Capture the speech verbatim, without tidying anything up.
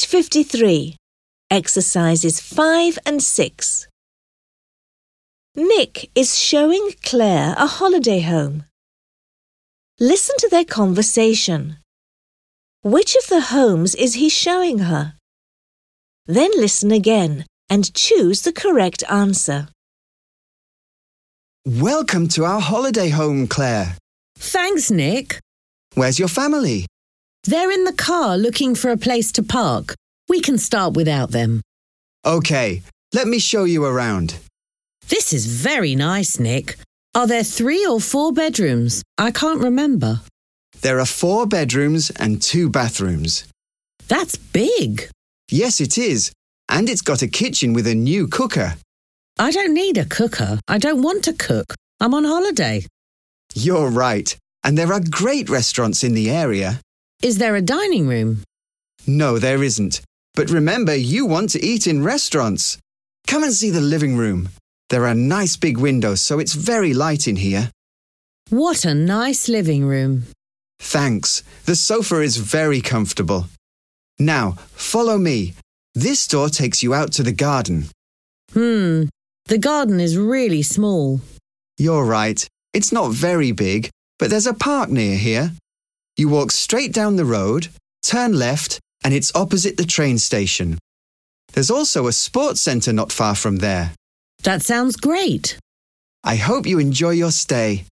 Page fifty-three. Exercises five and six. Nick is showing Claire a holiday home. Listen to their conversation. Which of the homes is he showing her? Then listen again and choose the correct answer. Welcome to our holiday home, Claire. Thanks, Nick. Where's your family? They're in the car looking for a place to park. We can start without them. OK, let me show you around. This is very nice, Nick. Are there three or four bedrooms? I can't remember. There are four bedrooms and two bathrooms. That's big. Yes, it is. And it's got a kitchen with a new cooker. I don't need a cooker. I don't want to cook. I'm on holiday. You're right. And there are great restaurants in the area. Is there a dining room? No, there isn't. But remember, you want to eat in restaurants. Come and see the living room. There are nice big windows, so it's very light in here. What a nice living room. Thanks. The sofa is very comfortable. Now, follow me. This door takes you out to the garden. Hmm, the garden is really small. You're right. It's not very big, but there's a park near here. You walk straight down the road, turn left, and it's opposite the train station. There's also a sports centre not far from there. That sounds great. I hope you enjoy your stay.